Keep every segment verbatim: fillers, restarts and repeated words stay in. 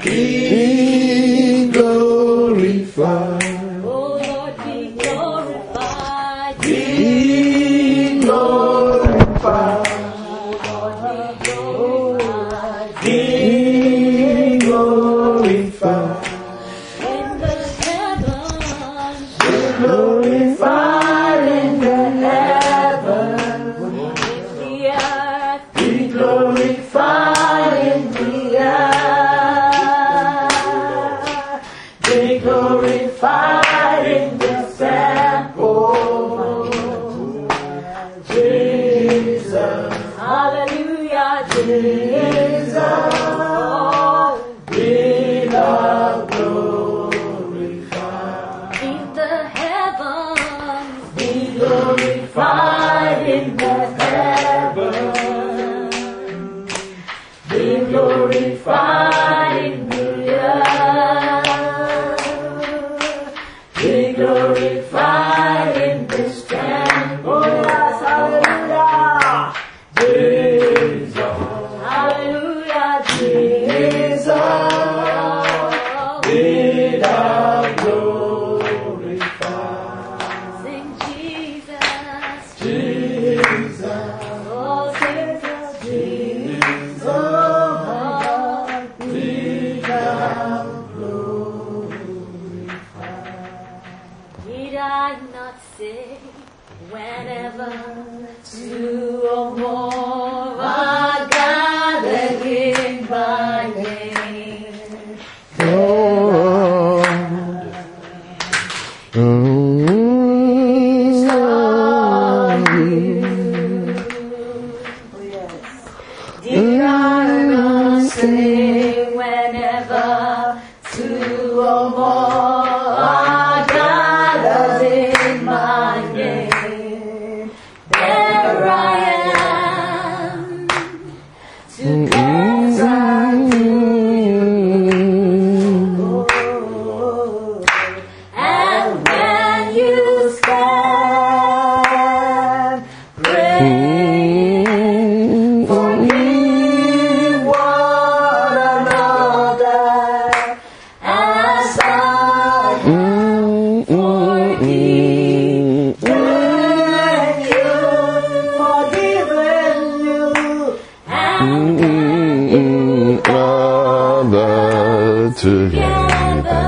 Be glorified. Oh Lord, be glorified. Be glorified. Be glorified. In the heavens. Be glorified in the heavens. In the earth. Be glorified in the earth. Be glorified in the temple. Jesus. Hallelujah, Jesus. Be thou glorified. in the heavens. Be glorified in the heavens. Be glorified in the earth. Be glorified in this temple. Yes, hallelujah. Jesus. Hallelujah, Jesus. Be thou glorified. sing Jesus. Jesus. Oh, Jesus, Jesus. oh, Be thou glorified. did I not say, whenever two or more are gathered in my name? Did I not say, whenever two or more are gathered in my name, there I am, together and when you stand, pray, forgive one another as I forgive. When you've forgiven you, and Gather together.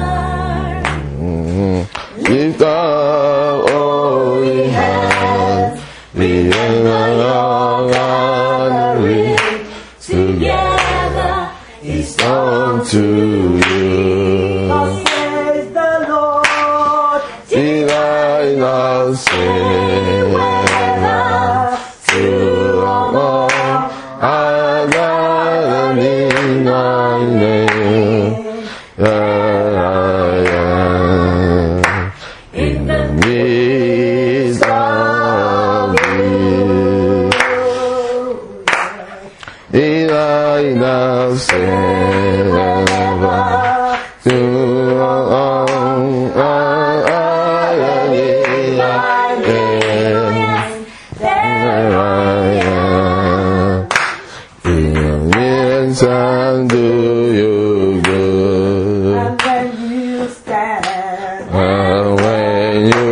Lift up all we have. We are gathering together. It's unto you. says the Lord. Did I not say whenever two or more are gathered in my name? There I am in the midst of you. Did I not say whenever two or more are gathered in my name? There I am in the midst and do you good. And when you stand, And when you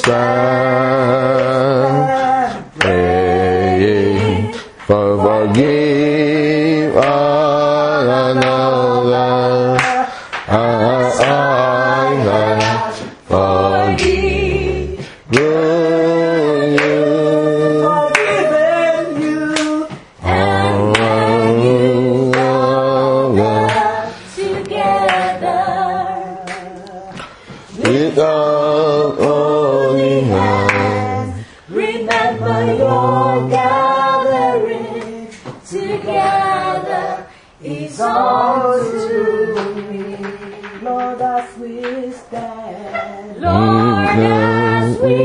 stand praying for forgive one another, as I have forgiven you. forgiven you, And when you gather together. without only hands, Remember your gathering together is unto me. Lord, as we stand, Lord, as we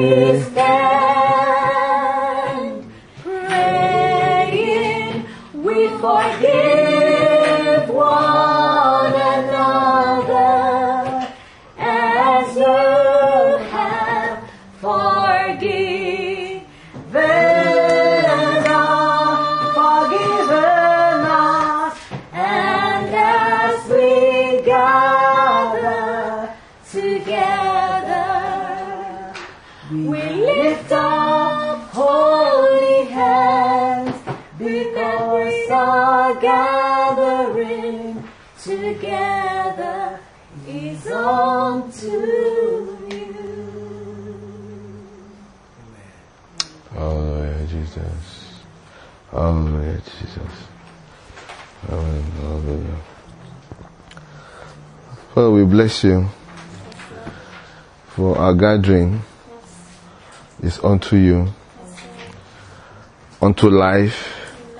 stand, praying, we forgive one another as you have forgiven us, forgiven us, and as we together is unto you. Hallelujah, Jesus. Hallelujah, Jesus. Hallelujah. Father, we bless you for our gathering is unto you, unto life,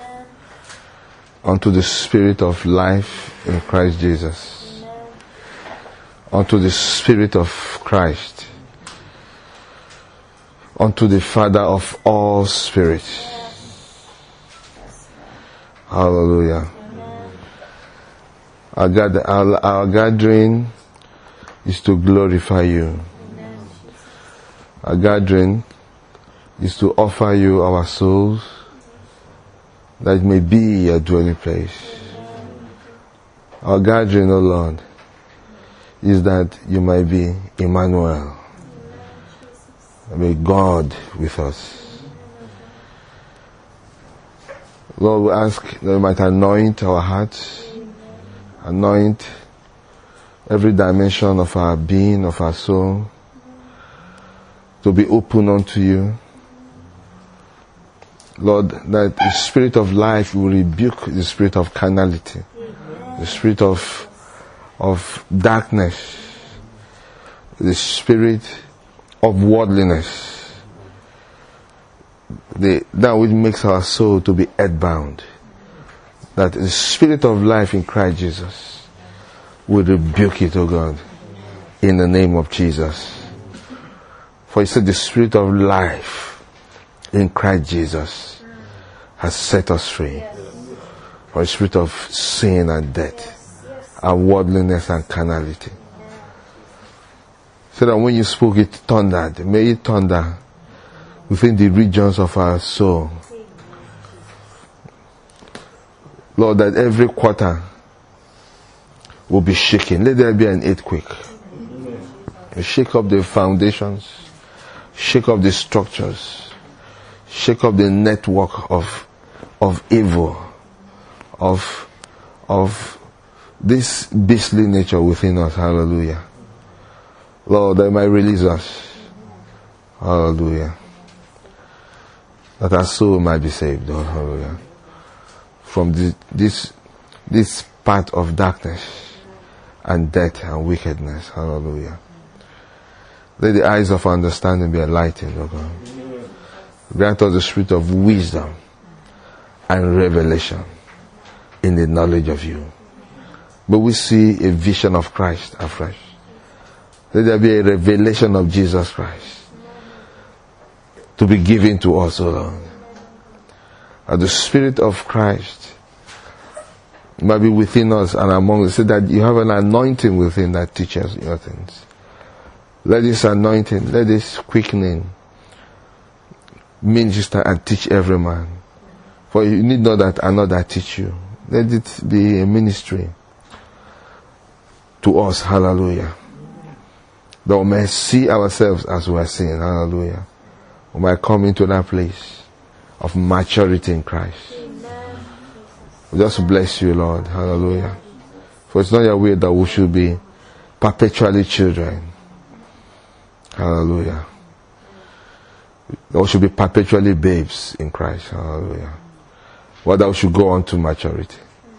unto the Spirit of life in Christ Jesus, unto the Spirit of Christ, unto the Father of all spirits. Hallelujah. Our, gather, our, our gathering is to glorify you. Our gathering is to offer you our souls, that it may be your dwelling place. Our gathering, O Lord, is that you might be Emmanuel, may God with us. Lord, we ask that you might anoint our hearts, anoint every dimension of our being, of our soul, to be open unto you. Lord, that the spirit of life will rebuke the spirit of carnality, the spirit of of darkness, the spirit of worldliness, the, that which makes our soul to be earthbound. That the spirit of life in Christ Jesus will rebuke it, O God, in the name of Jesus. For you said the spirit of life in Christ Jesus has set us free from the spirit of sin and death, and worldliness and carnality. So that when you spoke, it thundered. May it thunder within the regions of our soul. Lord, that every quarter will be shaken. Let there be an earthquake. Shake up the foundations, shake up the structures, shake up the network of of evil, of of this beastly nature within us. Hallelujah. Lord, that might release us. Hallelujah. That our soul might be saved. Oh, hallelujah. From this, this this part of darkness and death and wickedness. Hallelujah. Let the eyes of understanding be enlightened, oh God. Grant us the spirit of wisdom and revelation in the knowledge of you. But we see a vision of Christ afresh. Let there be a revelation of Jesus Christ to be given to us, O Lord. And the Spirit of Christ might be within us and among us, so that you have an anointing within that teaches your things. Let this anointing, let this quickening minister and teach every man. For you need not that another teach you. Let it be a ministry to us. Hallelujah. That we may see ourselves as we are seeing. Hallelujah. We might come into that place of maturity in Christ. Amen. We just bless you, Lord. Hallelujah. For it's not your will that we should be perpetually children. Hallelujah. That we should be perpetually babes in Christ. Hallelujah. But that we should go on to maturity.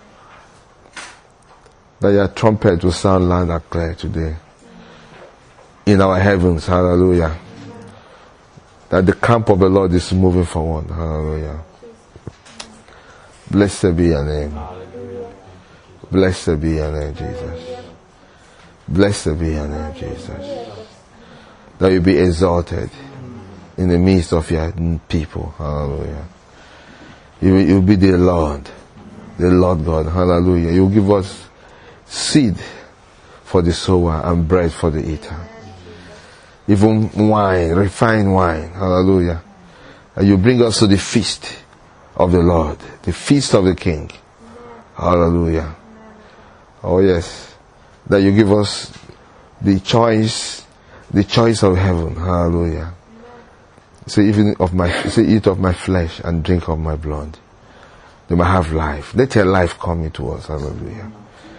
That your trumpet will sound loud and clear today in our heavens. Hallelujah. That the camp of the Lord is moving forward. Hallelujah. Blessed be your name. Blessed be your name, Jesus. Blessed be your name, Jesus. That you be exalted in the midst of your people. Hallelujah. You will, you will be the Lord, the Lord God. Hallelujah. You will give us seed for the sower and bread for the eater. Even wine, refined wine. Hallelujah. And you bring us to the feast of the Lord, the feast of the King. Hallelujah. Oh yes. That you give us the choice, the choice of heaven. Hallelujah. Say, even of my, say, eat of my flesh and drink of my blood. They might have life. Let your life come into us. Hallelujah.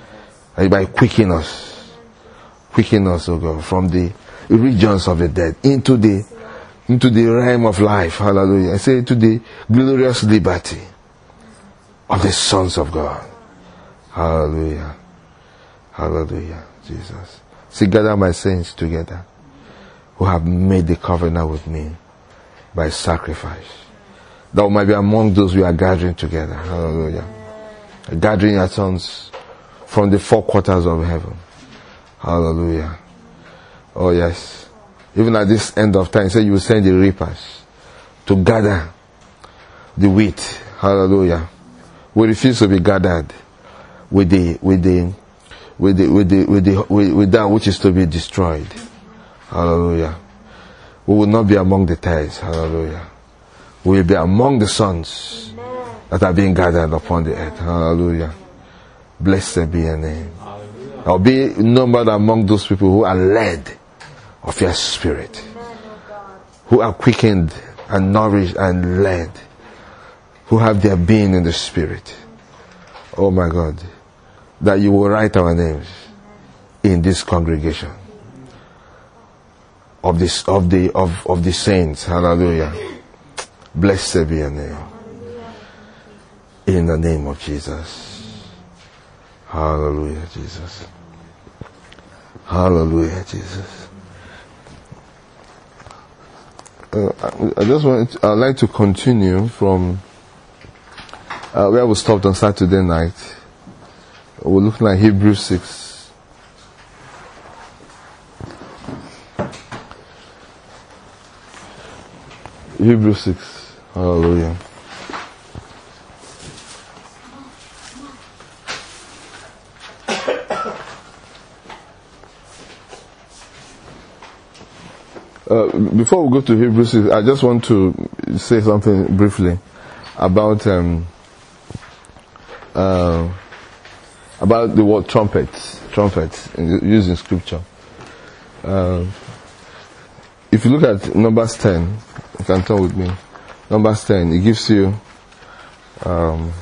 By quicken us. Quicken us, oh God, from the regions of the dead into the into the realm of life. Hallelujah. I say to the glorious liberty of the sons of God. Hallelujah. Hallelujah. Jesus. See, gather my saints together who have made the covenant with me by sacrifice. That we might be among those we are gathering together. Hallelujah. Gathering our sons from the four quarters of heaven. Hallelujah. Oh yes. Even at this end of time, say you will send the reapers to gather the wheat. Hallelujah. We refuse to be gathered with the with the with the with the with the with, with that which is to be destroyed. Hallelujah. We will not be among the tares. Hallelujah. We will be among the sons that are being gathered upon the earth. Hallelujah. Blessed be your name. I'll be numbered among those people who are led of your spirit, who are quickened and nourished and led, who have their being in the spirit. Oh my God, that you will write our names in this congregation of this of the of, of the saints. Hallelujah. Blessed be your name. In the name of Jesus. Hallelujah, Jesus. Hallelujah, Jesus. Uh, I, I just want to, I'd like to continue from uh, where we stopped on Saturday night. We're looking at Hebrews six. Hebrews six. Hallelujah. Uh, before we go to Hebrews, I just want to say something briefly about um, uh, about the word trumpet, trumpet used in Scripture. Uh, if you look at Numbers ten, you can turn with me. Numbers ten, it gives you um,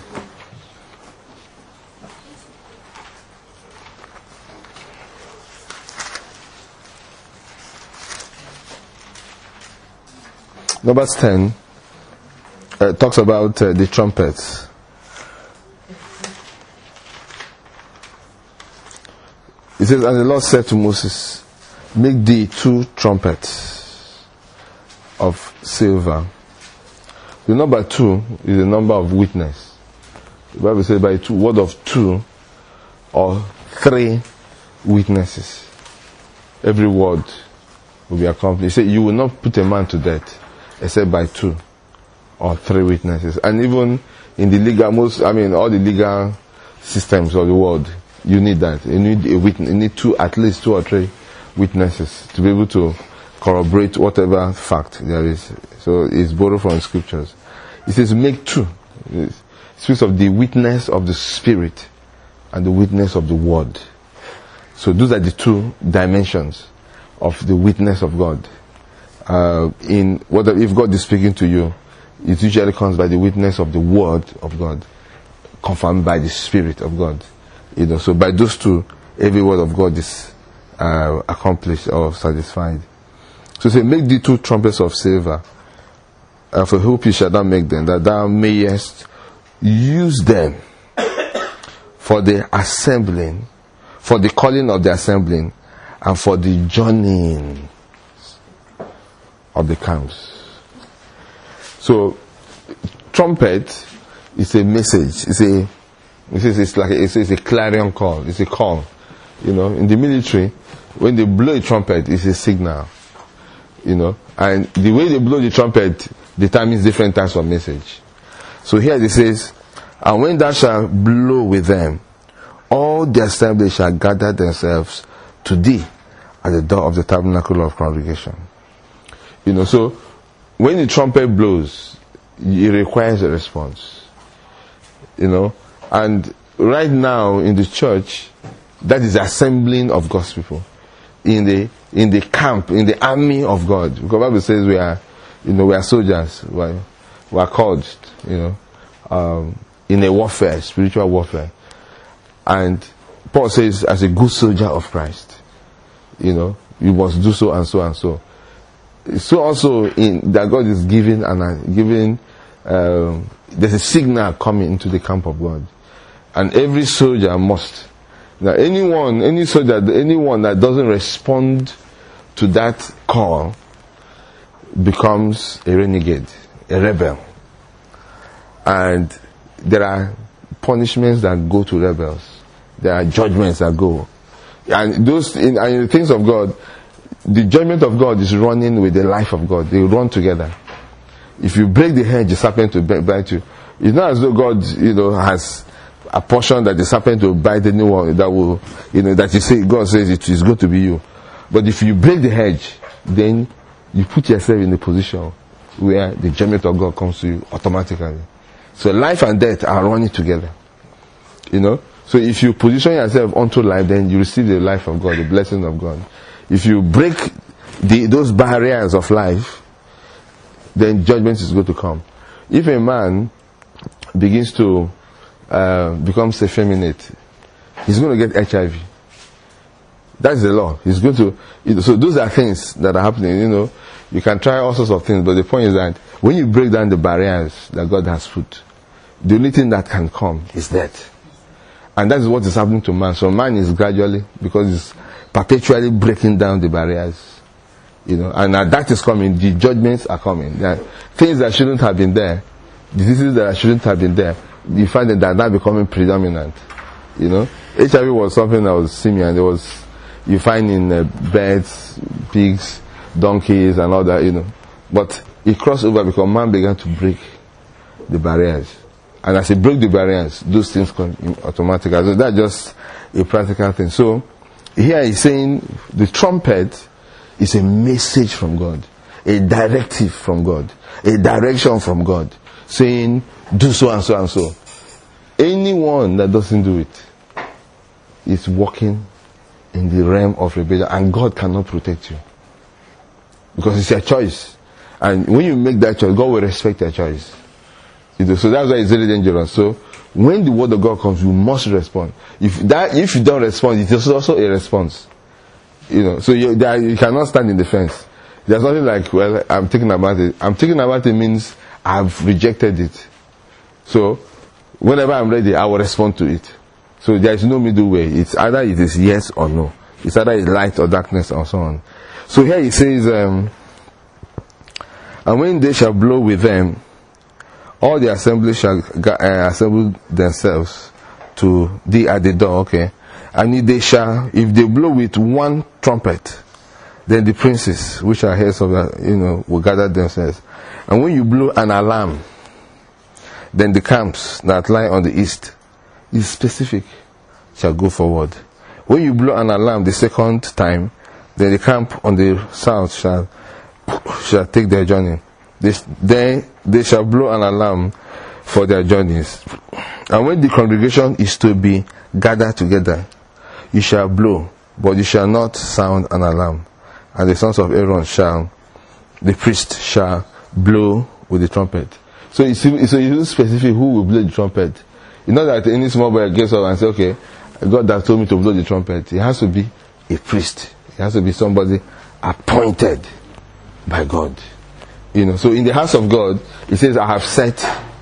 Numbers ten uh, talks about uh, the trumpets. It says, and the Lord said to Moses, make thee two trumpets of silver. The number two is the number of witness. The Bible says by two, word of two or three witnesses. Every word will be accomplished. He said, you will not put a man to death except by two or three witnesses. And even in the legal, most, I mean, all the legal systems of the world, you need that. You need a witness. You need two, at least two or three witnesses to be able to corroborate whatever fact there is. So it's borrowed from scriptures. It says, make two. It speaks of the witness of the Spirit and the witness of the Word. So those are the two dimensions of the witness of God. Uh, in whether if God is speaking to you, it usually comes by the witness of the Word of God, confirmed by the Spirit of God. You know, so by those two, every word of God is uh, accomplished or satisfied. So say, make thee two trumpets of silver, and for hope you shall not make them, that thou mayest use them for the assembling, for the calling of the assembling, and for the journeying of the camps. So, trumpet is a message. It's a, it's, it's like a, it's, it's a clarion call. It's a call. You know, in the military, when they blow a trumpet, it's a signal. You know, and the way they blow the trumpet determines different types of message. So here it says, and when thou shalt blow with them, all the assembly shall gather themselves to thee at the door of the tabernacle of congregation. You know, so when the trumpet blows, it requires a response. You know, and right now in the church, that is the assembling of God's people in the in the camp, in the army of God. Because the Bible says we are, you know, we are soldiers. We are, we are called, you know, um, in a warfare, spiritual warfare. And Paul says, as a good soldier of Christ, you know, you must do so and so and so. So also in that God is giving and uh, giving, um, there's a signal coming into the camp of God, and every soldier must. Now, anyone, any soldier, anyone that doesn't respond to that call becomes a renegade, a rebel, and there are punishments that go to rebels. There are judgments that go, and those in, and in the things of God, the judgment of God is running with the life of God. They run together. If you break the hedge, the serpent will bite you. It's not as though God, you know, has a portion that the serpent will bite anyone that will, you know, that you say God says it is going to be you. But if you break the hedge, then you put yourself in a position where the judgment of God comes to you automatically. So life and death are running together. You know. So if you position yourself onto life, then you receive the life of God, the blessing of God. If you break the, those barriers of life, then judgment is going to come. If a man begins to uh, become effeminate, he's going to get H I V. That's the law. He's going to. You know, so those are things that are happening. You know, you can try all sorts of things, but the point is that when you break down the barriers that God has put, the only thing that can come is death. And that is what is happening to man. So man is gradually, because he's perpetually breaking down the barriers. You know, and now that is coming, the judgments are coming. There are things that shouldn't have been there, diseases that shouldn't have been there, you find that they're now becoming predominant. You know, H I V was something that was similar. There was, you find in uh, birds, pigs, donkeys, and all that, you know. But it crossed over because man began to break the barriers. And as he broke the barriers, those things come automatically. So that's just a practical thing. So here he's saying the trumpet is a message from God, a directive from God, a direction from God, saying do so and so and so. Anyone that doesn't do it is walking in the realm of rebellion, and God cannot protect you because it's your choice. And when you make that choice, God will respect your choice. You know, so that's why it's very dangerous. So when the word of God comes, you must respond. If that, if you don't respond, it is also a response. You know, so you, there, you cannot stand in the fence. There's nothing like, well, I'm thinking about it. I'm thinking about it means I've rejected it. So whenever I'm ready, I will respond to it. So there is no middle way. It's either it is yes or no. It's either it's light or darkness or so on. So here he says, um, and when they shall blow with them, all the assembly shall uh, assemble themselves to thee at the door, okay? And if they shall, if they blow with one trumpet, then the princes, which are heads of the, you know, will gather themselves. And when you blow an alarm, then the camps that lie on the east, is specific, shall go forward. When you blow an alarm the second time, then the camp on the south shall shall take their journey. They, then they shall blow an alarm for their journeys. And when the congregation is to be gathered together, you shall blow, but you shall not sound an alarm. And the sons of Aaron shall, the priest shall blow with the trumpet. So it's, it's, it's specific who will blow the trumpet. It's not that any small boy gets up and says, okay, God has told me to blow the trumpet. It has to be a priest. It has to be somebody appointed by God. You know, so in the house of God, it says, I have set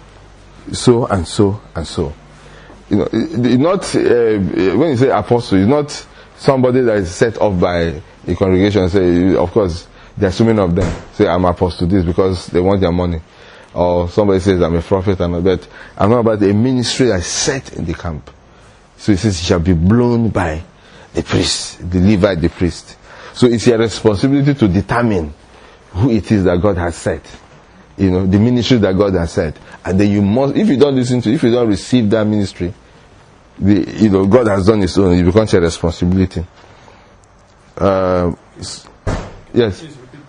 so and so and so. You know, it, not uh, when you say apostle, it's not somebody that is set up by a congregation. Say, of course, there are so many of them. Say, I'm apostle this because they want their money, or somebody says I'm a prophet and all that. I'm not about a ministry that's set in the camp. So it says, it shall be blown by the priest, the Levite, the priest. So it's your responsibility to determine who it is that God has set, you know, the ministry that God has set, and then you must, if you don't listen to, if you don't receive that ministry, the, you know, God has done His own. It becomes your responsibility. Uh, yes.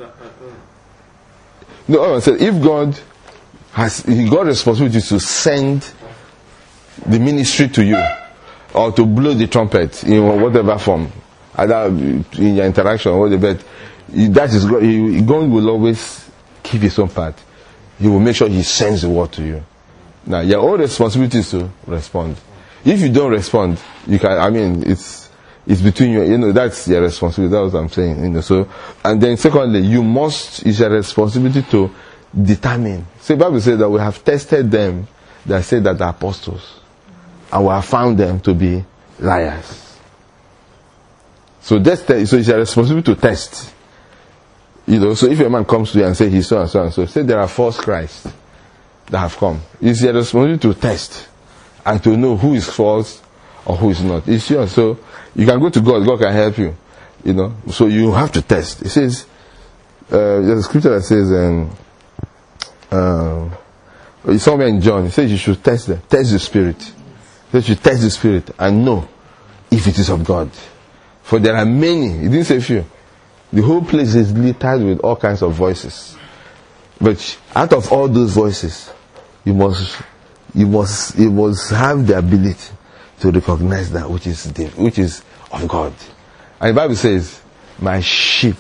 No, I said if God has, He got responsibility to send the ministry to you, or to blow the trumpet in whatever form, either in your interaction or whatever. That is God. God will always keep His own part. He will make sure He sends the word to you. Now, your own responsibility is to respond. If you don't respond, You can, I mean, it's, it's between you, you know, that's your responsibility, that's what I'm saying, you know, so, and then secondly, you must, it's your responsibility to determine. See, the Bible says that we have tested them that say that they're apostles, and we have found them to be liars. So that's, so it's your responsibility to test. You know, so if a man comes to you and say he's so and so and so, say there are false Christs that have come. It's your responsibility to test and to know who is false or who is not. It's yours. So you can go to God. God can help you. You know. So you have to test. It says, uh, there's a scripture that says, um, um, it's somewhere in John. It says you should test them. Test the spirit. It says you should test the spirit and know if it is of God. For there are many. It didn't say few. The whole place is littered with all kinds of voices. But out of all those voices, you must, you must, you must have the ability to recognize that which is the, which is of God. And the Bible says, "My sheep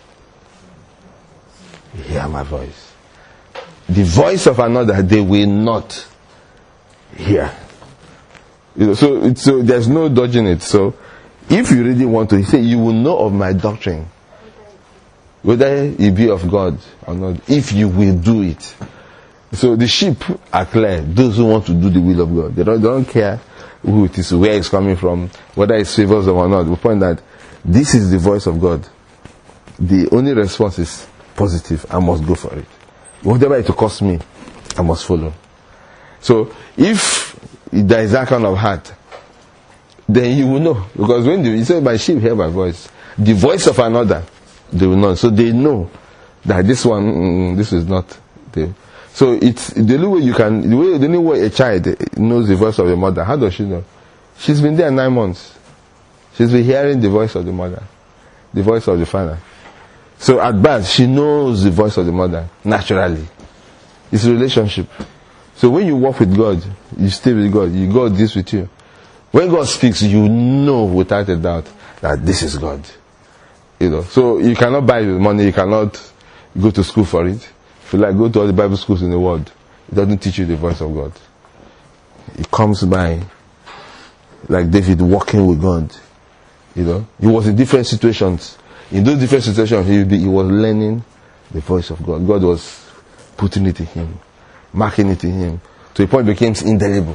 hear my voice. The voice of another they will not hear." You know, so, it's, so there's no dodging it. So, if you really want to, he said, "You will know of my doctrine, whether it be of God or not, if you will do it." So the sheep are clear. Those who want to do the will of God, they don't, they don't care who it is, where it's coming from, whether it favors them or not. The point that this is the voice of God. The only response is positive. I must go for it. Whatever it will cost me, I must follow. So if there is that kind of heart, then you will know. Because when you say, "My sheep hear my voice," the voice of another, they will know. So they know that this one, mm, this is not the. So it's the only way you can, the way the only way a child knows the voice of the mother. How does she know? She's been there nine months. She's been hearing the voice of the mother, the voice of the father. So at birth, she knows the voice of the mother naturally. It's a relationship. So when you walk with God, you stay with God. You God deals with you. When God speaks, you know without a doubt that this is God. You know, so you cannot buy it with money. You cannot go to school for it. If you like, go to all the Bible schools in the world. It doesn't teach you the voice of God. It comes by, like David walking with God. You know, he was in different situations. In those different situations, he, he was learning the voice of God. God was putting it in him, marking it in him, to a point it became indelible.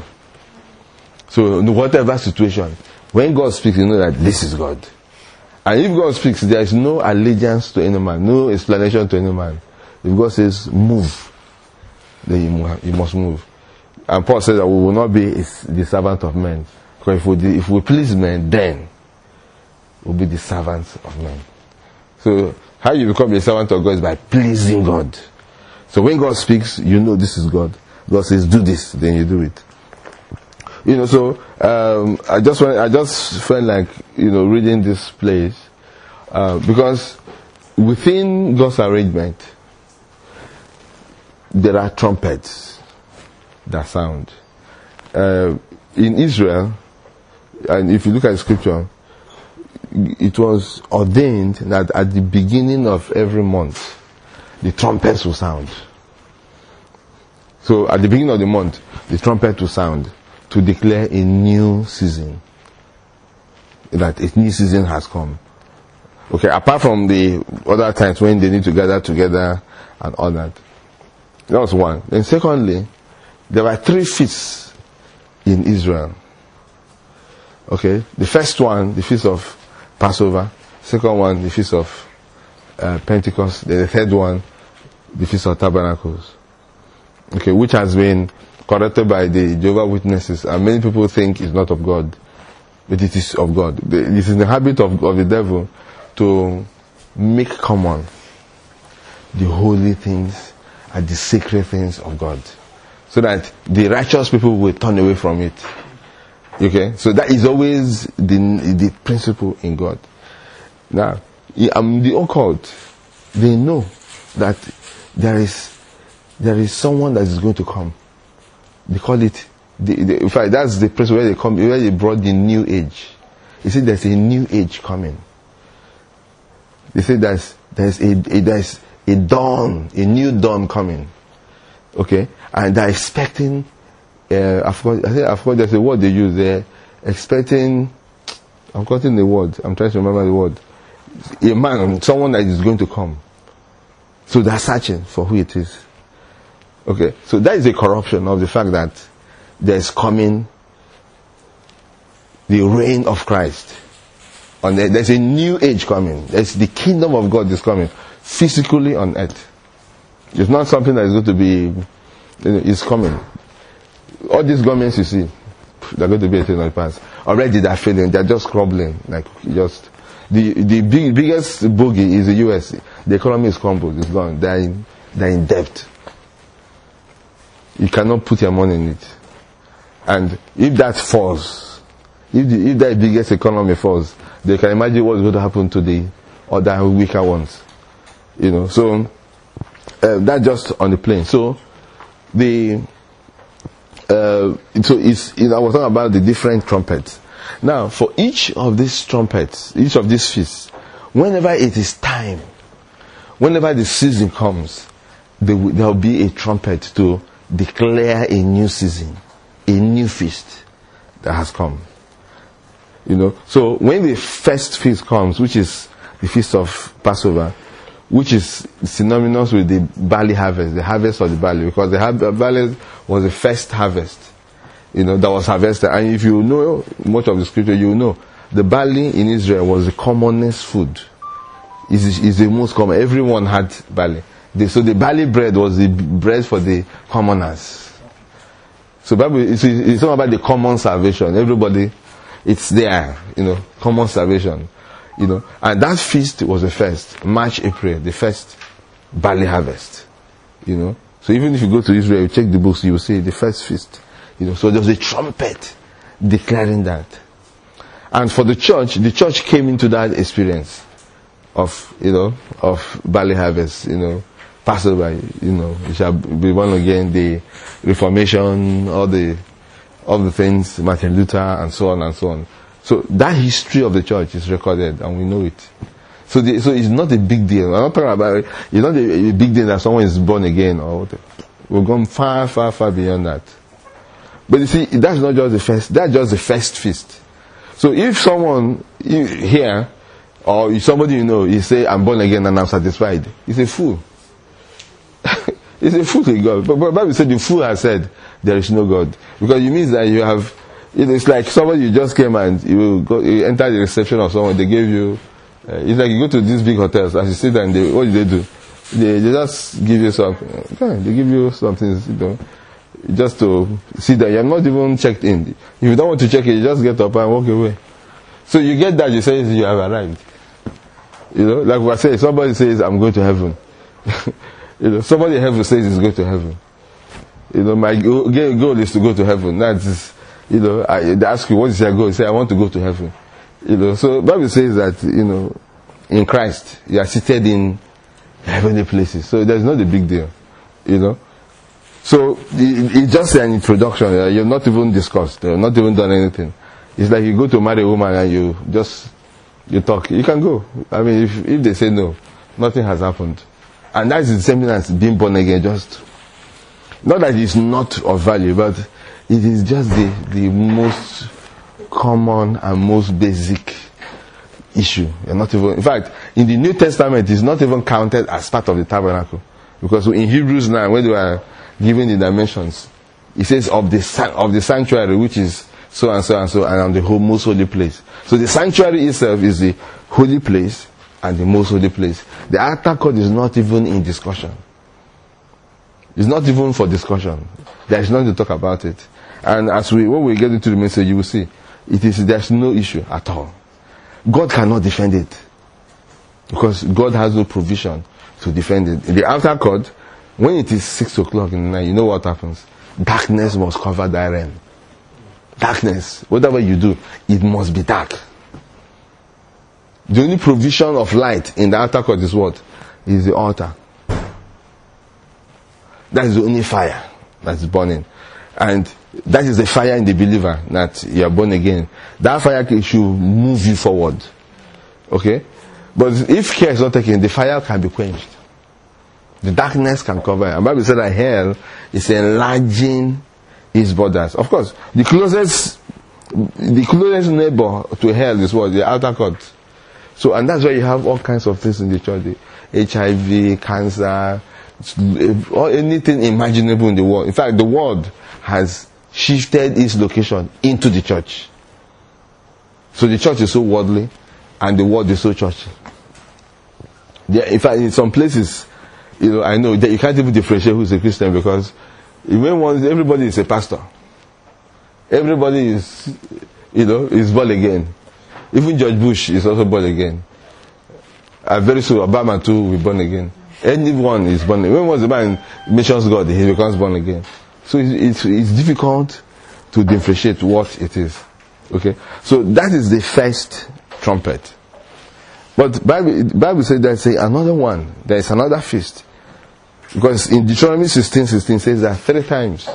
So in whatever situation, when God speaks, you know that this is God. And if God speaks, there is no allegiance to any man, no explanation to any man. If God says, "Move," then you, you must move. And Paul says that we will not be the servant of men. Because if we, if we please men, then we'll be the servants of men. So how you become a servant of God is by pleasing God. So when God speaks, you know this is God. God says, "Do this," then you do it. You know, so um, I just went, I just felt like, you know, reading this place uh, because within God's arrangement there are trumpets that sound. Uh, in Israel, and if you look at the scripture, it was ordained that at the beginning of every month the trumpets will sound. So at the beginning of the month, the trumpet will sound to declare a new season. That a new season has come. Okay, apart from the other times when they need to gather together and all that. That was one. Then secondly, there were three feasts in Israel. Okay, the first one, the feast of Passover. Second one, the feast of uh, Pentecost. Then the third one, the feast of Tabernacles. Okay, which has been corrected by the Jehovah's Witnesses, and many people think it's not of God, but it is of God. It is the habit of, of the devil to make common the holy things and the sacred things of God, so that the righteous people will turn away from it. Okay, so that is always the the principle in God. Now, um, the occult, they know that there is there is someone that is going to come. They call it, the, the, in fact, that's the place where they come, where they brought the new age. They say there's a new age coming. They say there's there's a, a there's a dawn, a new dawn coming. Okay, and they're expecting. Uh, I forgot. I think I forgot. There's a word they use there. expecting, I'm quoting the word, I'm trying to remember the word, a man, someone that is going to come. So they're searching for who it is. Okay, so that is a corruption of the fact that there's coming the reign of Christ. On earth. There's a new age coming. There's the kingdom of God is coming physically on earth. It's not something that is going to be, you know, it's coming. All these governments you see, they're going to be a thing of the past. Already they're failing. They're just crumbling. Like just the the big, biggest bogey is the U S. The economy is crumbled. It's gone. They're in, they're in debt. You cannot put your money in it. And if that falls, if the, if that biggest economy falls, they can imagine what's going to happen to the other weaker ones. You know, so uh, that's just on the plane. So the uh, so it's you know, I was talking about the different trumpets. Now, for each of these trumpets, each of these feasts, whenever it is time, whenever the season comes, there will be a trumpet to declare a new season, a new feast that has come. You know, so when the first feast comes, which is the feast of Passover, which is synonymous with the barley harvest, the harvest of the barley, because the har- barley was the first harvest, you know, that was harvested. And if you know much of the scripture, you know the barley in Israel was the commonest food. Is is the most common. Everyone had barley. The, so the barley bread was the bread for the commoners. So Bible, it's, it's not about the common salvation. Everybody, it's there, you know, common salvation, you know. And that feast was the first, March, April, the first barley harvest, you know. So even if you go to Israel, you check the books, you will see the first feast, you know. So there was a trumpet declaring that. And for the church, the church came into that experience of, you know, of barley harvest, you know, Passover, you know, it shall be born again, the Reformation, all the, all the things, Martin Luther, and so on and so on. So that history of the church is recorded, and we know it. So, the, so it's not a big deal. I'm not talking about it. It's not a, a big deal that someone is born again or whatever. We've gone far, far, far beyond that. But you see, that's not just the first. That's just the first feast. So if someone here or somebody you know, you say, "I'm born again and I'm satisfied," he's a fool. It's a fool to God. But the Bible said the fool has said there is no God, because it means that you have. It's like somebody you just came and you go, you enter the reception of someone. They gave you. Uh, it's like you go to these big hotels. As you sit there, and they, what do they do? They, they just give you something. Okay, they give you something, you know, just to see that you are not even checked in. If you don't want to check it, you just get up and walk away. So you get that, you say you have arrived. You know, like what I say, somebody says, "I'm going to heaven." You know, somebody in heaven says he's going to heaven. You know, my goal is to go to heaven. That's, you know, I, they ask you, what is your goal? You say, "I want to go to heaven." You know, so the Bible says that, you know, in Christ, you are seated in heavenly places. So there's not a big deal, you know. So it, it's just an introduction. You're not even discussed. You're not even done anything. It's like you go to marry a woman and you just, you talk. You can go. I mean, if, if they say no, nothing has happened. And that is the same thing as being born again. Just, not that it's not of value, but it is just the, the most common and most basic issue. You're not even, in fact, in the New Testament, it's not even counted as part of the tabernacle. Because in Hebrews nine, when they were given the dimensions, it says of the, of the sanctuary, which is so and so and so, and on the whole most holy place. So the sanctuary itself is the holy place and the most holy place. The altar court is not even in discussion. It's not even for discussion. There is nothing to talk about it. And as we, when we get into the message, you will see, it is, there's no issue at all. God cannot defend it, because God has no provision to defend it. In the altar court, when it is six o'clock in the night, you know what happens? Darkness must cover that realm. Darkness. Whatever you do, it must be dark. The only provision of light in the altar court is what? Is the altar. That is the only fire that is burning. And that is the fire in the believer, that you are born again. That fire should move you forward. Okay? But if care is not taken, the fire can be quenched. The darkness can cover it. And the Bible said that hell is enlarging its borders. Of course, the closest The closest neighbor to hell is what? The outer court. So, and that's why you have all kinds of things in the church. The H I V, cancer, or anything imaginable in the world. In fact, the world has shifted its location into the church. So the church is so worldly, and the world is so churchy. Yeah, in fact, in some places, you know, I know that you can't even differentiate who is a Christian, because when one, everybody is a pastor. Everybody is, you know, is born again. Even George Bush is also born again. Uh, very soon, Obama too will be born again. Anyone is born again. When was the man mentions God, he becomes born again. So it's, it's, it's difficult to differentiate what it is. Okay? So that is the first trumpet. But Bible, Bible says there's a, another one. There is another feast. Because in Deuteronomy sixteen sixteen says that three times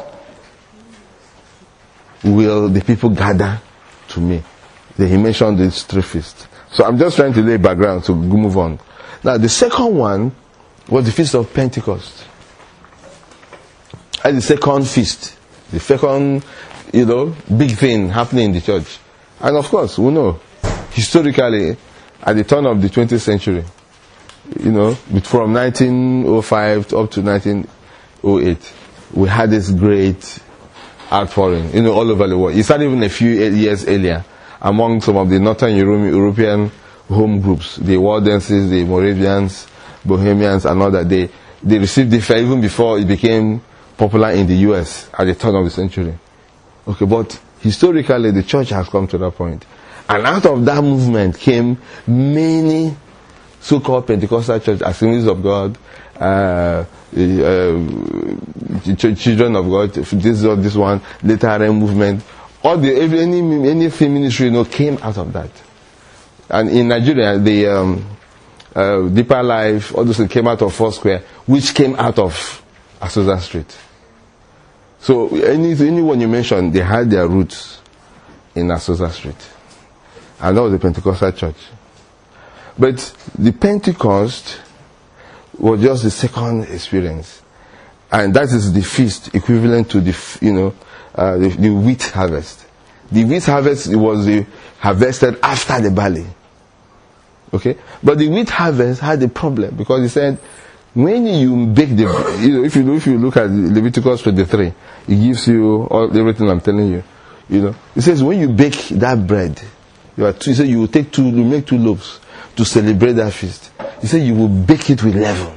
will the people gather to me. Then he mentioned these three feasts. So I'm just trying to lay background to move on. Now the second one was the Feast of Pentecost. And the second feast. The second, you know, big thing happening in the church. And of course, we know, historically, at the turn of the twentieth century, you know, from nineteen oh five up to nineteen oh eight, we had this great outpouring, you know, all over the world. It started even a few years earlier among some of the Northern Euro- European home groups, the Waldenses, the Moravians, Bohemians, and all that. They, they received the faith even before it became popular in the U S at the turn of the century. Okay, but historically the church has come to that point. And out of that movement came many so-called Pentecostal church, Assemblies of God, uh, uh, Children of God, this or this one, later movement. All the any anything ministry, you know, came out of that. And in Nigeria, the um, uh, Deeper Life, all those things came out of Foursquare, which came out of Azusa Street. So any anyone you mentioned, they had their roots in Azusa Street. And that was the Pentecostal church. But the Pentecost was just the second experience. And that is the feast equivalent to the, you know, uh, the, the wheat harvest. The wheat harvest was the harvested after the barley. Okay? But the wheat harvest had a problem, because he said, when you bake the, you know, if you, if you look at Leviticus twenty-three, it gives you all, everything I'm telling you. You know, it says when you bake that bread, you are two, he said you will take two, you make two loaves to celebrate that feast. He said you will bake it with leaven.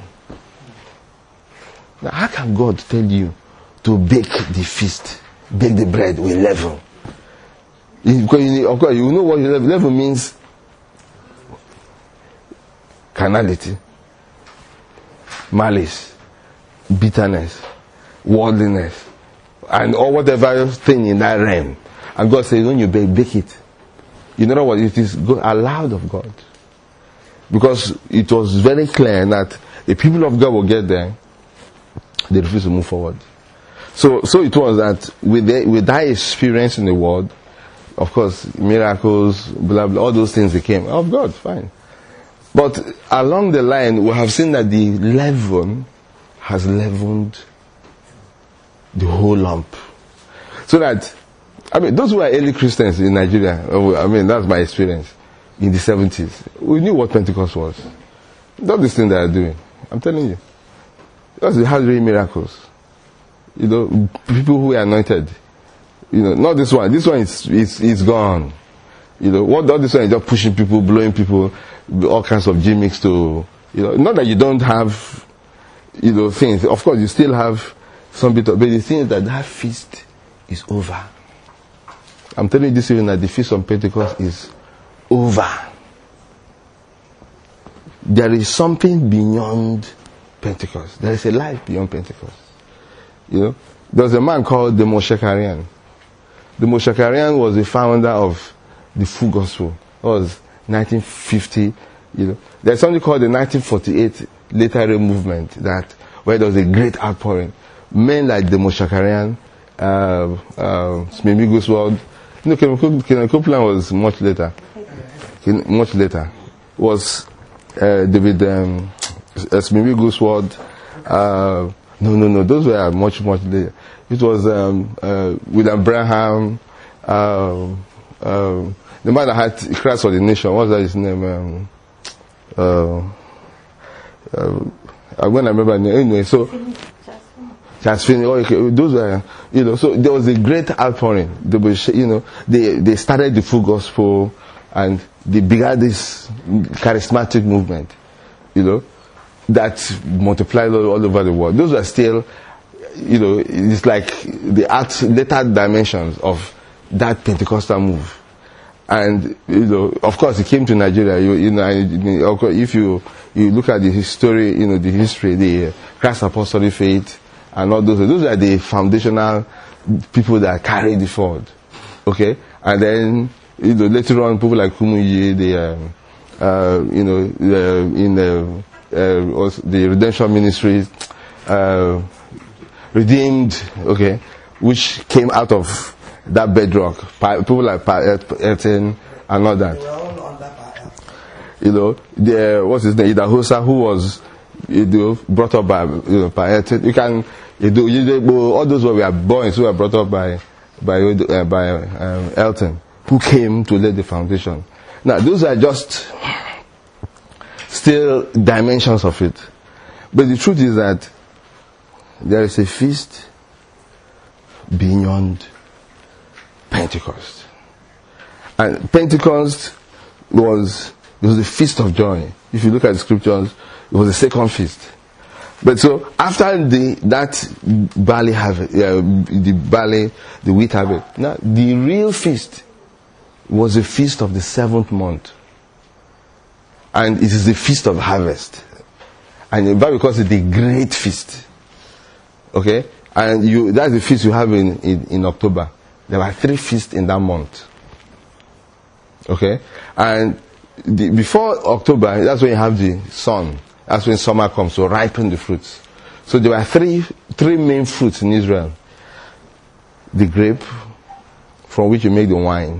Now, how can God tell you to bake the feast, bake the bread with leaven? Because of course you know what leaven, leaven means. Carnality, malice, bitterness, worldliness, and or whatever thing in that realm. And God says, when you bake, bake it. You know what? It is allowed of God. Because it was very clear that the people of God will get there, they refuse to move forward. So so it was that with, the, with that experience in the world, of course, miracles, blah, blah, all those things that came of God, fine. But along the line, we have seen that the leaven has leavened the whole lump. So that, I mean, those who are early Christians in Nigeria, I mean, that's my experience, in the seventies, we knew what Pentecost was. Not this thing they are doing. I'm telling you. Because it has really miracles. You know, people who are anointed. You know, not this one. This one is, is, is gone. You know, what all this one is just pushing people, blowing people, all kinds of gimmicks to, you know, not that you don't have, you know, things. Of course, you still have some bit of, but the thing is that that feast is over. I'm telling you this evening that the feast of Pentecost is over. There is something beyond Pentecost. There is a life beyond Pentecost. You know, there was a man called the Moshe Karian. The Moshe Karian was the founder of the Full Gospel. It was nineteen fifty. You know, there's something called the nineteen forty-eight literary movement, that where there was a great outpouring. Men like the Moshe Karian, uh, uh, Smith Wigglesworth. You know, Kenneth Copeland was much later. Much later was uh, David um, Smith Wigglesworth. Uh, no, no, no. Those were much, much later. It was um, uh, William Branham, um, um, the man that had Christ for the nation, what's that his name? Um, uh, uh, when I remember, anyway, so Charles Finney, okay, those were, you know, so there was a great outpouring. They were, you know, they they started the full gospel, and they began this charismatic movement, you know, that multiplied all, all over the world. Those were still, you know, it's like the art, later dimensions of that Pentecostal move. And, you know, of course, it came to Nigeria. You, you know, if you you look at the history, you know, the history, the Christ Apostolic Faith, and all those, those are the foundational people that carried it forward. Okay? And then, you know, later on, people like Kumuyi, the, um, uh, you know, uh, in the, uh, also the Redemption Ministry, uh, Redeemed, okay, which came out of that bedrock. People like Elton and all that. You know, the, what's his name? Idahosa, who was, you know, brought up by, you know, by Elton. You can, you do, you do, all those were boys who were brought up by, by, uh, by um, Elton, who came to lay the foundation. Now, those are just still dimensions of it. But the truth is that there is a feast beyond Pentecost. And Pentecost was, it was a feast of joy. If you look at the scriptures, it was the second feast. But so, after the, that barley harvest, uh, the barley, the wheat harvest, now the real feast was the feast of the seventh month. And it is the feast of harvest. And the Bible calls it the great feast. Okay? And you, that's the feast you have in, in, in October. There were three feasts in that month. Okay? And the, before October, that's when you have the sun. That's when summer comes to ripen the fruits. So there were three, three main fruits in Israel. The grape, from which you make the wine.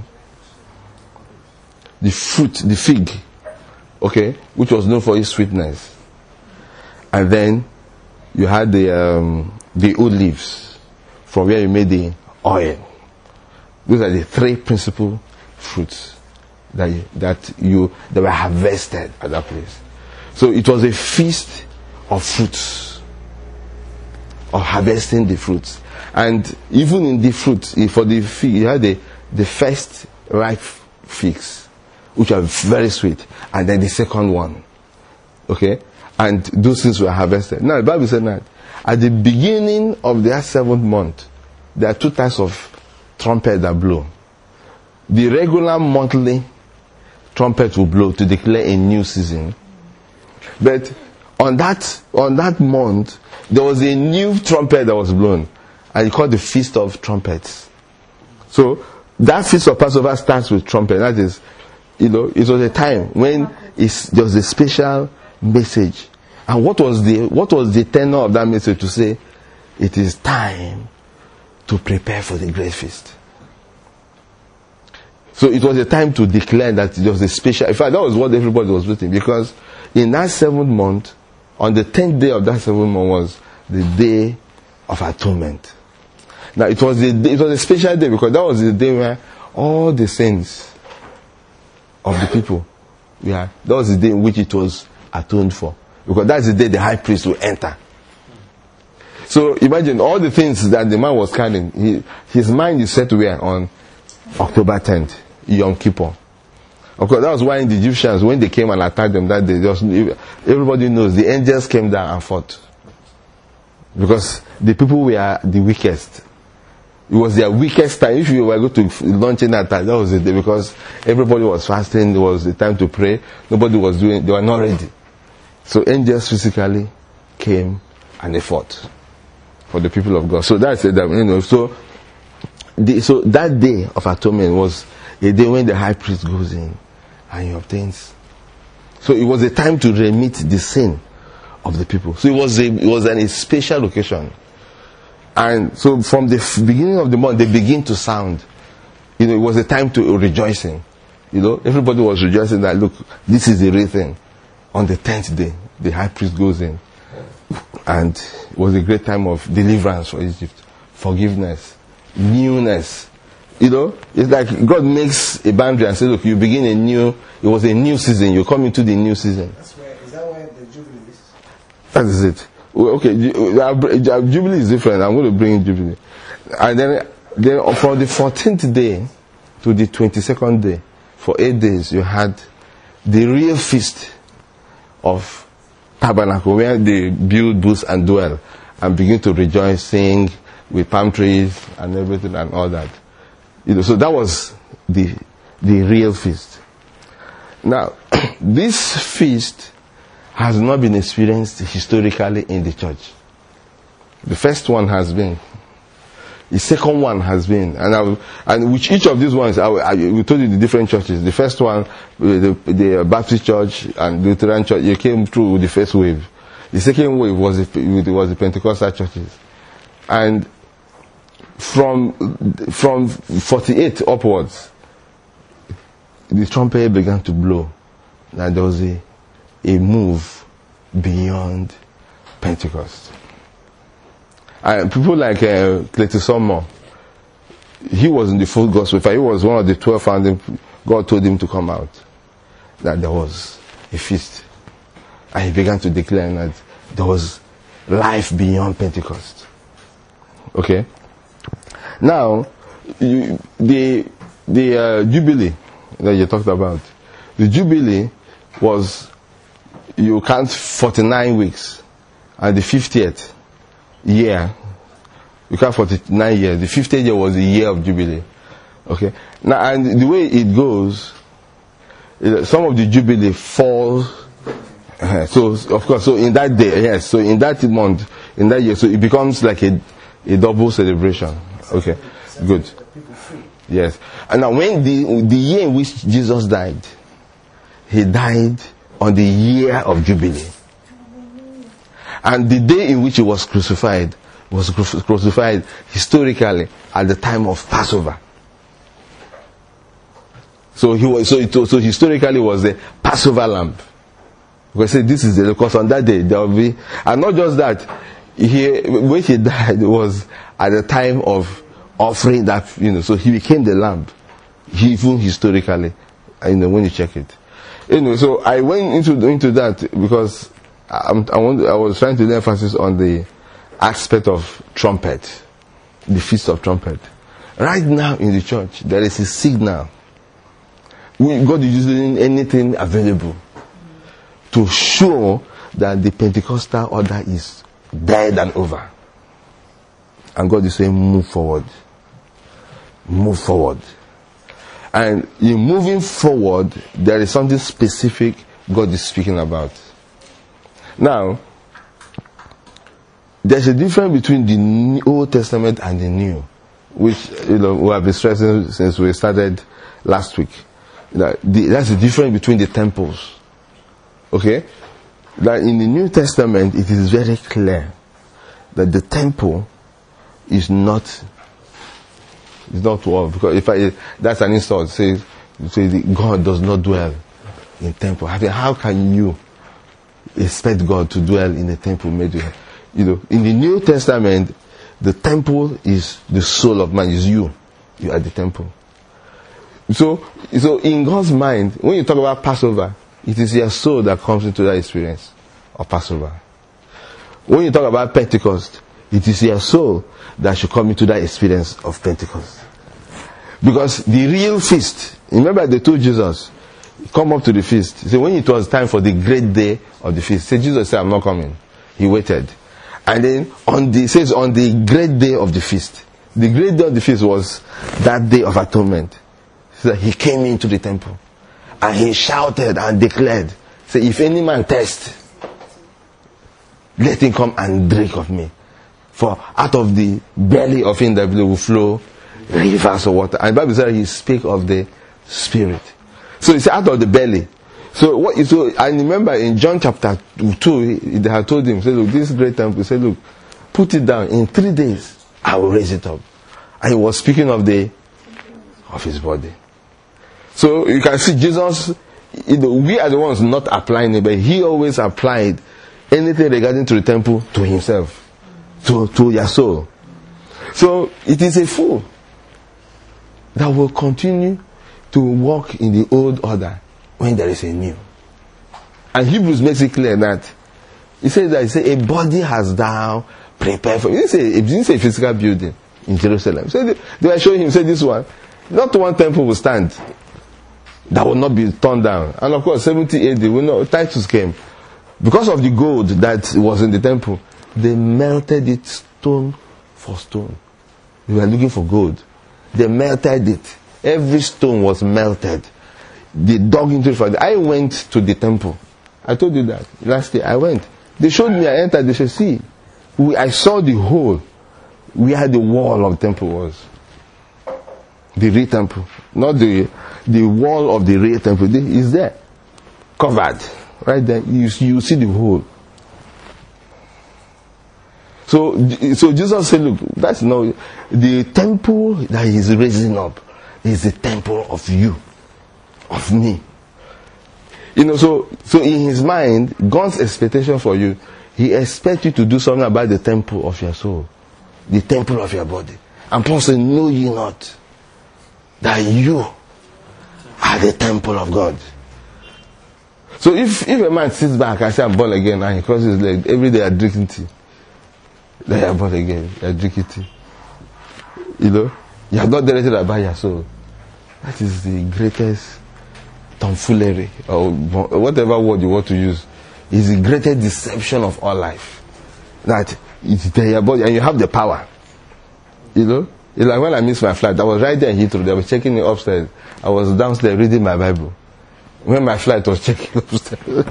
The fruit, the fig, okay, which was known for its sweetness. And then you had the um, the oud leaves, from where you made the oil. Those are the three principal fruits that you, that you that were harvested at that place. So it was a feast of fruits, of harvesting the fruits. And even in the fruits, for the fig, you had the, the first ripe figs, which are very sweet, and then the second one. Okay? And those things were harvested. Now, the Bible said that at the beginning of their seventh month, there are two types of trumpet that blow. The regular monthly trumpet will blow to declare a new season. But on that on that month, there was a new trumpet that was blown, and it's called the Feast of Trumpets. So that Feast of Passover starts with trumpet. That is, you know, it was a time when it's, there was a special message. And what was the what was the tenor of that message? To say, it is time to prepare for the great feast. So it was a time to declare that there was a special. In fact, that was what everybody was waiting, because in that seventh month, on the tenth day of that seventh month, was the day of atonement. Now it was a it was a special day, because that was the day where all the sins of the people, yeah, that was the day in which it was atoned for, because that's the day the high priest will enter. So imagine all the things that the man was carrying. He, his mind is set where? On October tenth, Yom Kippur. Of course, that was why the Egyptians, when they came and attacked them that day, just, everybody knows the angels came down and fought, because the people were the weakest. It was their weakest time. If you were going to launch in that time, that was the day, because everybody was fasting. It was the time to pray. Nobody was doing. They were not ready. So angels physically came and they fought for the people of God. So that's it. You know. So, the, so that day of atonement was a day when the high priest goes in and he obtains. So it was a time to remit the sin of the people. So it was a it was an, a special occasion. And so from the f- beginning of the month, they begin to sound. You know, it was a time to rejoicing. You know, everybody was rejoicing that, look, this is the real thing. On the tenth day, the high priest goes in. And it was a great time of deliverance for Egypt. Forgiveness. Newness. You know, it's like God makes a boundary and says, look, you begin a new, it was a new season, you come into the new season. That's where, is that where the Jubilee is? That is it. Well, okay, Ju- uh, Jubilee is different. I'm going to bring in Jubilee. And then, then from the fourteenth day to the twenty-second day, for eight days, you had the real feast of Tabernacle, where they build booths and dwell and begin to rejoice, sing with palm trees and everything and all that. You know, so that was the the real feast. Now, this feast has not been experienced historically in the church. The first one has been. The second one has been. And I, and which each of these ones, I, I, we told you the different churches. The first one, the, the Baptist church and Lutheran church, you came through with the first wave. The second wave was the, was the Pentecostal churches. And from from forty-eight upwards, the trumpet began to blow. And there was a, a move beyond Pentecost. And people like uh, Clayton Sommer, he was in the full gospel. He was one of the twelve founding. God told him to come out, that there was a feast. And he began to declare that there was life beyond Pentecost. Okay? Now, you, the the uh, Jubilee that you talked about, the Jubilee was, you count forty-nine weeks, and the fiftieth year, you count forty-nine years, the fiftieth year was the year of Jubilee. Okay? Now, and the way it goes, some of the Jubilee falls, uh, so of course, so in that day, yes, so in that month, in that year, so it becomes like a, a double celebration. Okay, good. Yes. And now when the, the year in which Jesus died, he died on the year of Jubilee. And the day in which he was crucified was crucified historically at the time of Passover. So he was so it, so historically was the Passover lamb. We say this is the, because on that day there will be, and not just that, he when he died was at the time of offering that, you know, so he became the lamb. He, even historically, you know, when you check it. Anyway, so I went into into that because I'm, I want I was trying to lay emphasis on the aspect of trumpet, the feast of trumpet. Right now in the church, there is a signal. God is using anything available to show that the Pentecostal order is dead and over. And God is saying, move forward. Move forward. And in moving forward, there is something specific God is speaking about. Now, there's a difference between the Old Testament and the New, which, you know, we have been stressing since we started last week. That the, that's the difference between the temples. Okay? That in the New Testament, it is very clear that the temple is not, is not what, because if I, that's an insult. Say, say God does not dwell in temple. I mean, how can you expect God to dwell in a temple made with, you know, in the New Testament, the temple is the soul of man, is you. You are the temple. So, so in God's mind, when you talk about Passover, it is your soul that comes into that experience of Passover. When you talk about Pentecost, it is your soul that should come into that experience of Pentecost. Because the real feast, remember they told Jesus, come up to the feast. He said, when it was time for the great day of the feast, say, Jesus said, I'm not coming. He waited. And then on the, it says on the great day of the feast. The great day of the feast was that day of atonement. So he came into the temple and he shouted and declared, say, if any man thirst, let him come and drink of me. For out of the belly of him that will flow rivers of water. And the Bible says he speak of the Spirit. So it's out of the belly. So what is so I remember in John chapter two, they had told him, say, look, this great temple, say, look, put it down. In three days, I will raise it up. And he was speaking of the of his body. So you can see Jesus, you know, we are the ones not applying it, but he always applied anything regarding to the temple to himself, to, to your soul. So it is a fool that will continue to walk in the old order when there is a new. And Hebrews makes it clear that he says that he said, a body has thou prepared for. He didn't say, he didn't say physical building in Jerusalem. So they, they were showing him, say this one, not one temple will stand that will not be torn down. And of course, seventy A D, we know Titus came. Because of the gold that was in the temple, they melted it stone for stone. They were looking for gold. They melted it. Every stone was melted. They dug into it. For the, I went to the temple. I told you that last year. I went. They showed me. I entered. They said, "See, we, I saw the hole where the wall of the temple was. The real temple, not the the wall of the real temple. The, is there, covered right there. You you see the hole." So, so Jesus said, "Look, that's not the temple that He is raising up. Is the temple of you, of me." You know, so so in His mind, God's expectation for you, He expects you to do something about the temple of your soul, the temple of your body. And Paul said, "Know ye not that you are the temple of God?" So if if a man sits back and says, "I'm born again," and he crosses his leg, every day I drinking tea. They are born again. They are drinking tea. You know, you have not done anything about your soul. That is the greatest tomfoolery, or whatever word you want to use. Is the greatest deception of all life. That it's there your body and you have the power. You know, it's like when I missed my flight, I was right there in Heathrow. They were checking me upstairs. I was downstairs reading my Bible when my flight was checking upstairs.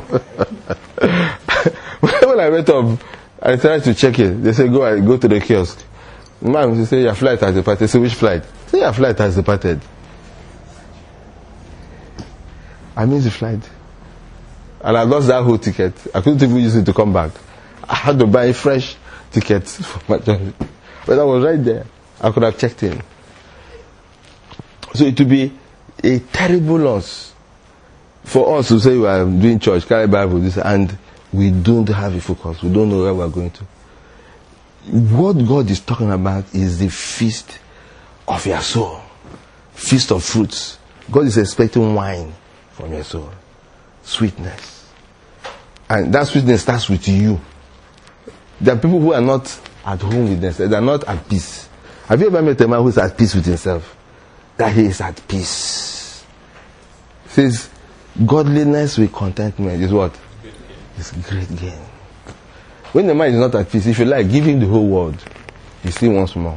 When I went up, I tried to check it. They said, go I go to the kiosk. Ma'am, they say, your flight has departed. They say, which flight? I say, your flight has departed. I missed the flight. And I lost that whole ticket. I couldn't even use it to come back. I had to buy fresh tickets for my journey. But I was right there. I could have checked in. So it would be a terrible loss for us to say we are doing church, carry Bible, this, and we don't have a focus. We don't know where we are going to. What God is talking about is the feast of your soul. Feast of fruits. God is expecting wine from your soul. Sweetness. And that sweetness starts with you. There are people who are not at home with themselves. They are not at peace. Have you ever met a man who is at peace with himself? That he is at peace. It says, godliness with contentment is what? It's great gain. When the man is not at peace, if you like, give him the whole world. He still wants more.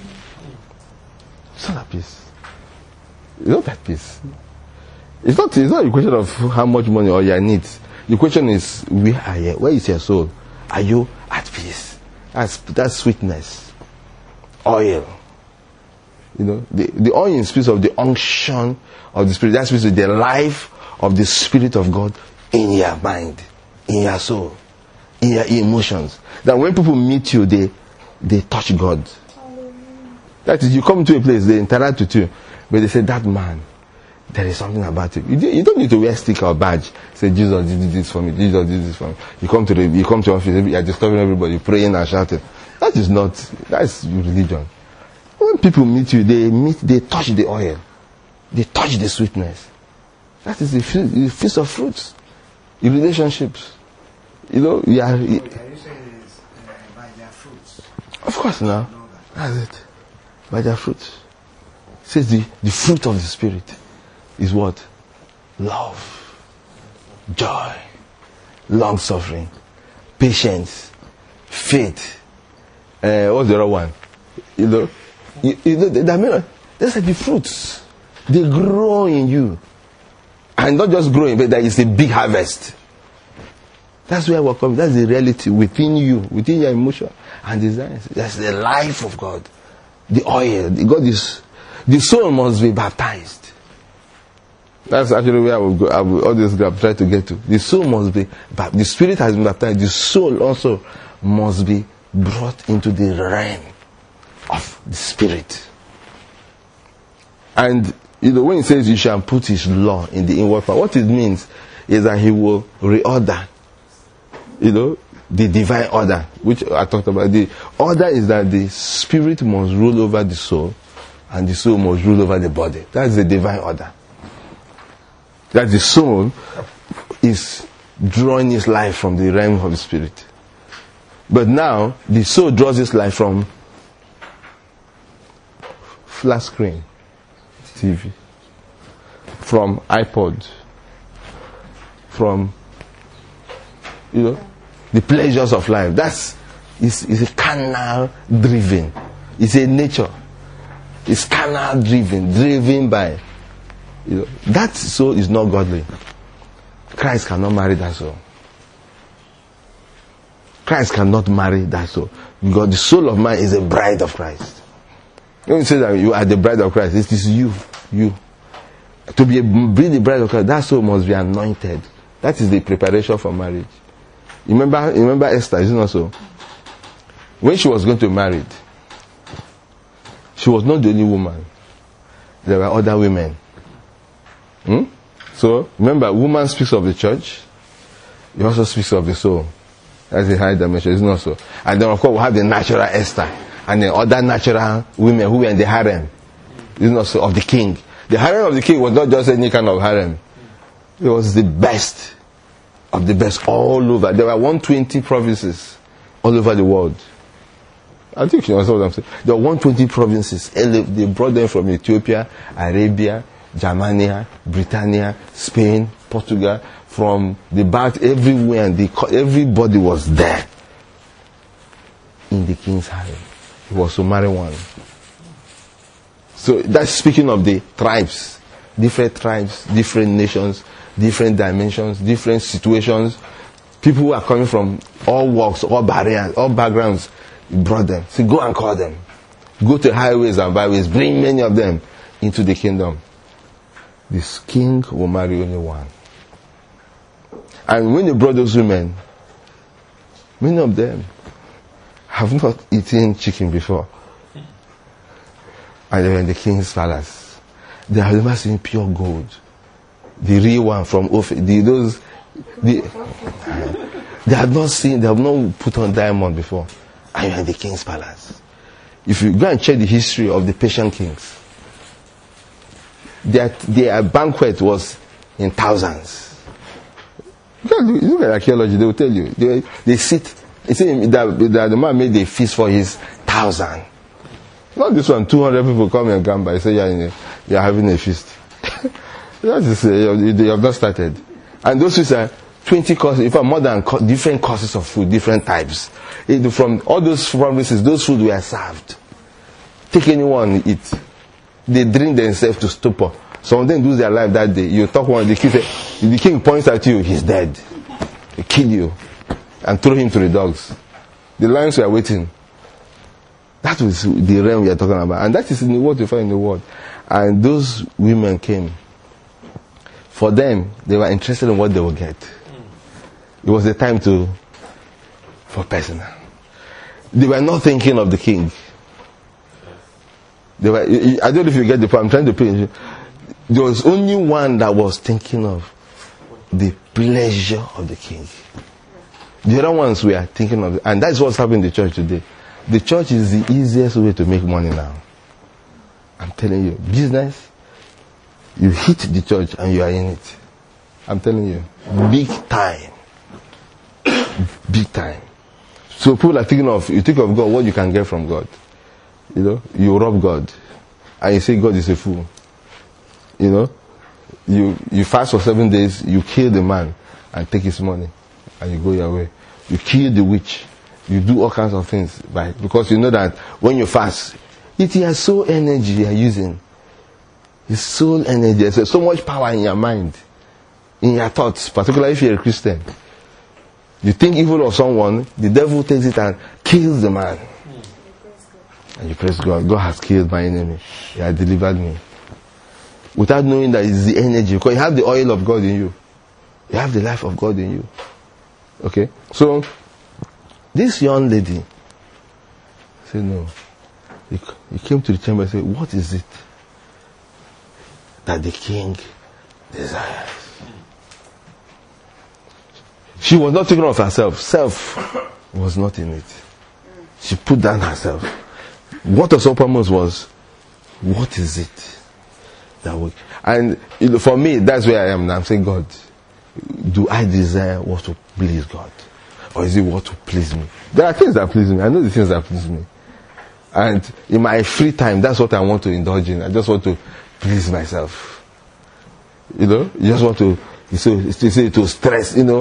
It's not at peace. It's not at peace. It's not, it's not a question of how much money or your needs. The question is, where are you? Where is your soul? Are you at peace? That's, that's sweetness. Oil. You know, the, the oil speaks of the unction of the Spirit. That speaks of the life of the Spirit of God in your mind, in your soul, in your emotions. That when people meet you, they they touch God. That is, you come to a place, they interact with you, but they say, that man, there is something about it. You, you don't need to wear sticker or badge. Say, Jesus did this for me. Jesus did this for me. You come to the, you come to office, you are disturbing everybody, praying and shouting. That is not, that's religion. When people meet you, they meet, they touch the oil. They touch the sweetness. That is the, the feast of fruits. In relationships. You know, you are... You, Can you say it's uh, by their fruits? Of course now. That's it. By their fruits. It says the, the fruit of the Spirit is what? Love. Joy. Long suffering. Patience. Faith. Uh, what's the other one? You know, you, you know, the, the, that's like the fruits. They grow in you. And not just growing, but there is a big harvest. That's where we're coming. That's the reality within you, within your emotion and desires. That's the life of God. The oil. The God is, the soul must be baptized. That's actually where I will go. I will, all this I'm trying to get to. The soul must be, the Spirit has been baptized. The soul also must be brought into the realm of the Spirit. And, you know, when he says you shall put his law in the inward part, what it means is that he will reorder, you know, the divine order, which I talked about. The order is that the Spirit must rule over the soul and the soul must rule over the body. That's the divine order. That the soul is drawing its life from the realm of the spirit. But now, the soul draws its life from flat screen T V, from iPod, from, you know, the pleasures of life. That's, it's, it's a carnal driven. It's a nature. It's carnal driven, driven by, you know, that soul is not godly. Christ cannot marry that soul. Christ cannot marry that soul. Because the soul of man is a bride of Christ. When you say that you are the bride of Christ, it is you. You. To be, a, be the bride of Christ, that soul must be anointed. That is the preparation for marriage. You remember, you remember Esther, isn't it so? When she was going to be married, she was not the only woman. There were other women. Hmm? So, remember, woman speaks of the church. He also speaks of the soul. That's a high dimension, isn't it so? And then, of course, we have the natural Esther. And the other natural women who were in the harem. Isn't it so? Of the king. The harem of the king was not just any kind of harem. It was the best of the best all over. There were one hundred twenty provinces all over the world. I think you understand what I'm saying. There were one hundred twenty provinces. They brought them from Ethiopia, Arabia, Germania, Britannia, Spain, Portugal, from the back, everywhere, and the, everybody was there in the king's harem. He was to marry one. So that's speaking of the tribes, different tribes, different nations, different dimensions, different situations. People who are coming from all walks, all barriers, all backgrounds. He brought them. So go and call them. Go to highways and byways. Bring many of them into the kingdom. This king will marry only one. And when they brought those women, many of them have not eaten chicken before. And they were in the king's palace. They have never seen pure gold. The real one from Ophir. The, those, the, they have not seen, they have not put on diamond before. And you're in the king's palace. If you go and check the history of the Persian kings, their, their banquet was in thousands. You look at archaeology, they will tell you. They, they sit, you see, that, that the man made a feast for his thousand. Not this one, two hundred people come and come by, say you're, in a, you're having a feast. That is, uh, you, you have not started. And those feasts are twenty courses, in fact, more than co- different courses of food, different types. It, from all those provinces, those food were served. Take anyone, eat. They drink themselves to stupor. Some of them lose their life that day. You talk one, the king, say, the king points at you, he's dead. They kill you and throw him to the dogs. The lions were waiting. That was the realm we are talking about. And that is in the world, you find in the world. And those women came. For them, they were interested in what they would get. It was the time to, for personal. They were not thinking of the king. They were, I don't know if you get the point. I'm trying to put. There was only one that was thinking of the pleasure of the king. The other ones were thinking of, and that's what's happening in the church today. The church is the easiest way to make money now. I'm telling you, business. You hit the church and you are in it. I'm telling you, big time, big time. So people are thinking of, you think of God, what you can get from God. You know, you rob God, and you say God is a fool. You know, you you fast for seven days, you kill the man and take his money, and you go your way. You kill the witch, you do all kinds of things, by because you know that when you fast, it has soul energy you are using. It's soul energy. There's so much power in your mind, in your thoughts, particularly if you're a Christian. You think evil of someone, the devil takes it and kills the man. And you praise God. God has killed my enemy. He has delivered me. Without knowing that it's the energy. Because you have the oil of God in you. You have the life of God in you. Okay? So, this young lady said, no. He, he came to the chamber and said, what is it that the king desires? She was not thinking of herself. Self was not in it. She put down herself. What was her purpose was What is it that will? And you know, for me, that's where I am now. I'm saying, God, do I desire what to please God, or is it what to please me? There are things that please me. I know the things that please me, and in my free time, that's what I want to indulge in. I just want to please myself. You know, you just want to. So to say to stress, you know.